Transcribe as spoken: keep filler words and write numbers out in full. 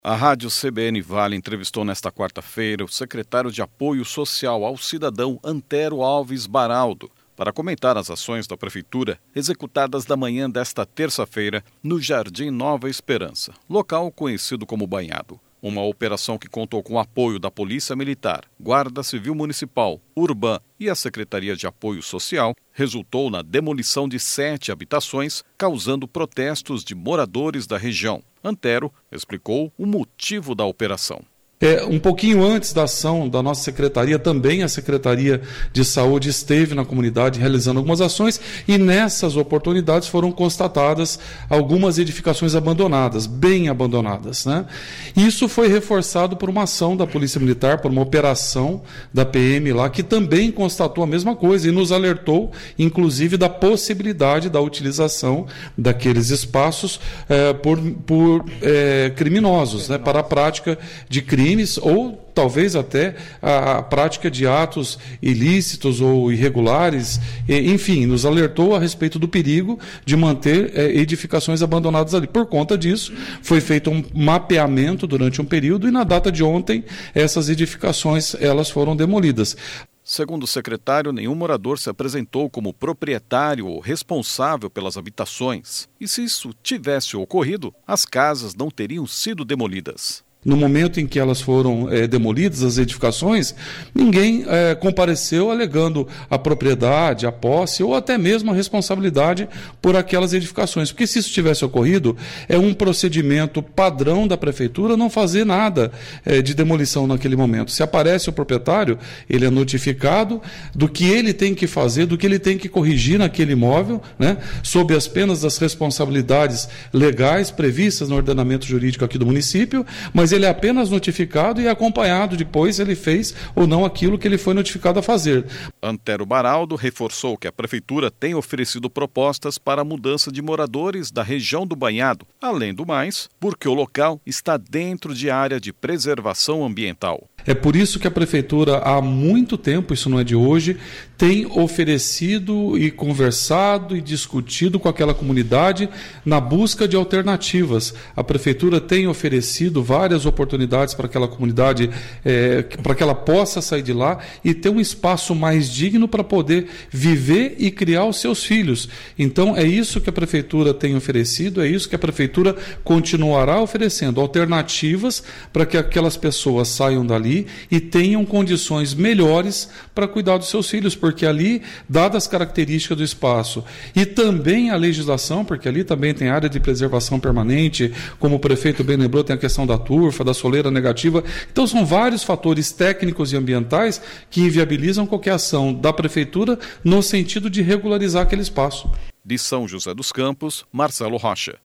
A Rádio C B N Vale entrevistou nesta quarta-feira o secretário de Apoio Social ao Cidadão, Antero Alves Baraldo, para comentar as ações da Prefeitura executadas da manhã desta terça-feira no Jardim Nova Esperança, local conhecido como Banhado. Uma operação que contou com o apoio da Polícia Militar, Guarda Civil Municipal, Urban e a Secretaria de Apoio Social, resultou na demolição de sete habitações, causando protestos de moradores da região. Antero explicou o motivo da operação. É, um pouquinho antes da ação da nossa secretaria, também a Secretaria de Saúde esteve na comunidade realizando algumas ações e nessas oportunidades foram constatadas algumas edificações abandonadas, bem abandonadas, né? Isso foi reforçado por uma ação da Polícia Militar, por uma operação da P M lá, que também constatou a mesma coisa e nos alertou, inclusive, da possibilidade da utilização daqueles espaços é, por, por é, criminosos, né, para a prática de crimes ou talvez até a, a prática de atos ilícitos ou irregulares, e, enfim, nos alertou a respeito do perigo de manter é, edificações abandonadas ali. Por conta disso, foi feito um mapeamento durante um período e na data de ontem essas edificações elas foram demolidas. Segundo o secretário, nenhum morador se apresentou como proprietário ou responsável pelas habitações. E se isso tivesse ocorrido, as casas não teriam sido demolidas. No momento em que elas foram é, demolidas, as edificações, ninguém é, compareceu alegando a propriedade, a posse ou até mesmo a responsabilidade por aquelas edificações. Porque se isso tivesse ocorrido, é um procedimento padrão da Prefeitura não fazer nada é, de demolição naquele momento. Se aparece o proprietário, ele é notificado do que ele tem que fazer, do que ele tem que corrigir naquele imóvel, né, sob as penas das responsabilidades legais previstas no ordenamento jurídico aqui do município, mas ele é apenas notificado e acompanhado depois se ele fez ou não aquilo que ele foi notificado a fazer. Antero Baraldo reforçou que a Prefeitura tem oferecido propostas para a mudança de moradores da região do Banhado, além do mais, porque o local está dentro de área de preservação ambiental. É por isso que a Prefeitura, há muito tempo, isso não é de hoje, tem oferecido e conversado e discutido com aquela comunidade na busca de alternativas. A Prefeitura tem oferecido várias oportunidades para aquela comunidade, é, para que ela possa sair de lá e ter um espaço mais digno para poder viver e criar os seus filhos. Então, é isso que a Prefeitura tem oferecido, é isso que a Prefeitura continuará oferecendo, alternativas para que aquelas pessoas saiam dali e tenham condições melhores para cuidar dos seus filhos, porque ali, dadas as características do espaço e também a legislação, porque ali também tem área de preservação permanente, como o prefeito bem lembrou, tem a questão da turfa, da soleira negativa. Então são vários fatores técnicos e ambientais que inviabilizam qualquer ação da Prefeitura no sentido de regularizar aquele espaço. De São José dos Campos, Marcelo Rocha.